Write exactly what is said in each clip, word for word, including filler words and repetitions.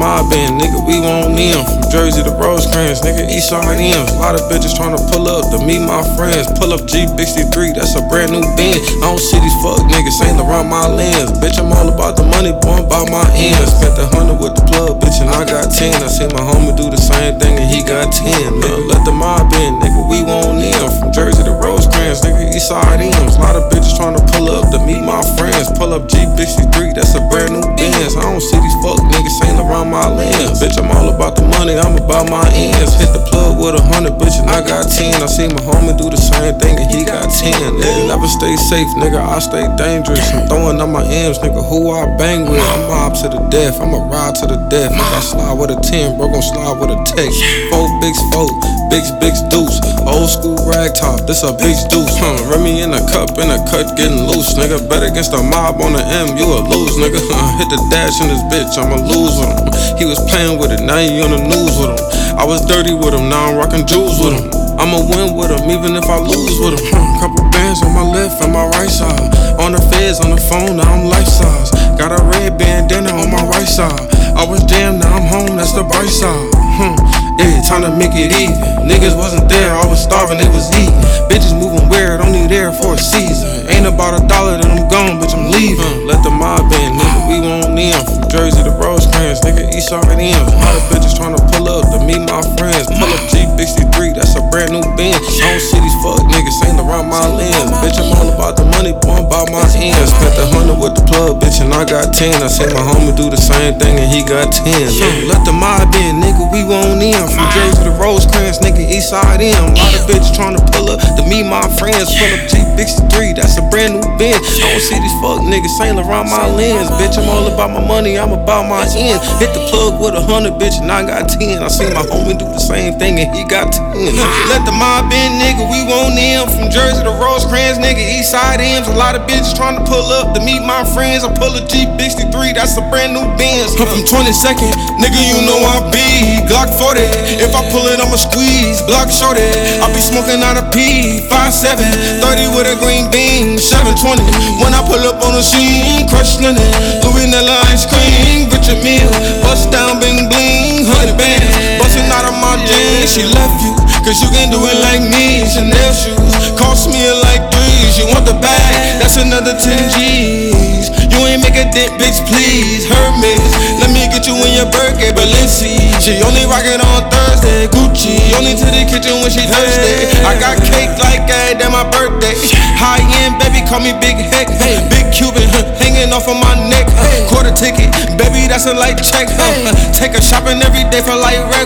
mob in, nigga, we won't need 'em. From Jersey to Rosecrans, nigga, Eastside M's. A lot of bitches tryna pull up to meet my friends. Pull up G sixty-three, that's a brand new Benz. I don't see these fuck niggas ain't around my lens. Bitch, I'm all about the money, boy, I'm about my ends. Spent a hundred with the plug, bitch, and I got ten. I see my homie do the same thing and he got ten. Man, let the mob in, nigga, we won't need 'em. From Jersey to Rosecrans, nigga, Eastside M's. A lot of bitches tryna pull up to meet my friends. Pull up G sixty-three, that's a brand new Benz. I don't see these fuck niggas ain't around my lens. Bitch, I'm all about the money, I'm about my ends. Hit the plug with a hundred, bitch, and I got ten. I see my homie do the same thing and he got ten. Nigga, never stay safe, nigga, I stay dangerous. I'm throwing up my M's, nigga, who I bang with. I'm mob to the death, I'ma ride to the death. Nigga, I slide with a ten, bro, gon' slide with a text. Four bigs, four, bigs, bigs, deuce. Old school rag top, this a big deuce. Huh, run me in a cup, in a cut, getting loose, nigga. Bet against the mob on the M, you a lose, nigga. Uh, hit the dash in this bitch, I'ma lose with him. He was playing with it, now he on the news with him. I was dirty with him, now I'm rockin' jewels with him. I'ma win with him, even if I lose with him. Huh, couple bands on my left and my right side. On the feds, on the phone, now I'm life size. Got a red bandana on my right side. I was jammed, now I'm home, that's the bright side. Hmm, yeah, time to make it even. Niggas wasn't there, I was starving, they was eating. Bitches moving weird, only there for a season. Ain't about a dollar, then I'm gone, bitch, I'm leaving. Let the mob in, nigga, we won't need 'em. From Jersey to Rosecrans, nigga, Eastside M's. A lot of bitches tryna pull up to meet my friends. Pull up G sixty-three, that's a brand new Benz. I don't see these fuck niggas ain't around my lens. Bitch, I'm all about the money, boy, I'm about my ends. Spent a hundred with the plug, bitch, and I got ten. I see my homie do the same thing and he got ten. So let the mob in, nigga, we won't need 'em. From Jersey to Rosecrans, nigga, Eastside M. A lot of bitches tryna pull up to meet my friends. Pull up G sixty-three, that's a brand new Benz. I don't see these fuck niggas ain't around my lens. Bitch, I'm all about my money, I'm about my ends. Hit the plug with a hundred, bitch, and I got ten. I see my homie do the same thing and he got ten. Let the mob in, nigga, we won't need 'em. From Jersey to Rosecrans, nigga, Eastside M's. A lot of bitches tryna pull up to meet my friends. I pull a G sixty-three, that's a brand new Benz. I'm from twenty-second, nigga, you know I be Glock forty. If I pull it, I'ma squeeze, block shorty. I be smoking out a P, five seven, thirty with a green bean, seven twenty. When I pull up on the scene, crush linen, Louis Nella ice cream, Richard Mille, bust down, bling bling, hundred bands, busting out of my jeans. She left you, cause you can do it like me. Chanel shoes, cost me a like threes. You want the bag, that's another ten G's. You ain't make a dent, bitch, please. Hermes, let me get you in your birthday, Balenci. She only rockin' on Thursday, Gucci. Only to the kitchen when she thirsty. I got cake like that, that my birthday. High end, baby, call me Big Heck. Big Cuban, hanging off of my neck. Quarter ticket, baby, that's a light check. Take her shopping every day for light wreck.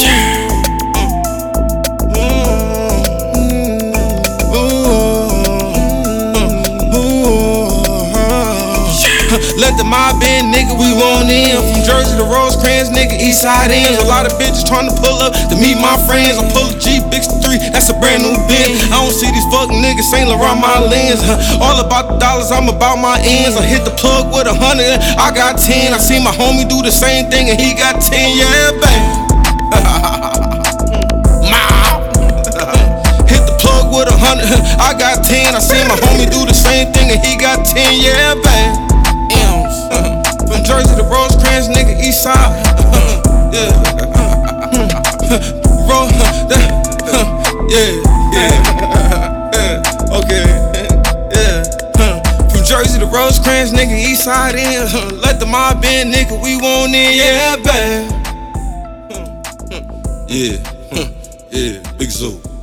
Let the mob in, nigga, we won't in. From Jersey to Rosecrans, nigga, Eastside M's. A lot of bitches tryna pull up to meet my friends. I pull a G sixty-three, that's a brand new Benz. I don't see these fuck niggas ain't around my lens. All about the dollars, I'm about my ends. I hit the plug with a hundred, I got ten. I see my homie do the same thing and he got ten, yeah, baby. Hit the plug with a hundred, I got ten. I see my homie do the same thing and he got ten, yeah, baby. From Jersey to Rosecrans, nigga, Eastside. Yeah. Ro- yeah, yeah. Okay. Yeah. From Jersey to Rosecrans, nigga, Eastside in. Let the mob in, nigga, we won't in, yeah, babe. Yeah. Yeah. Big Zoo.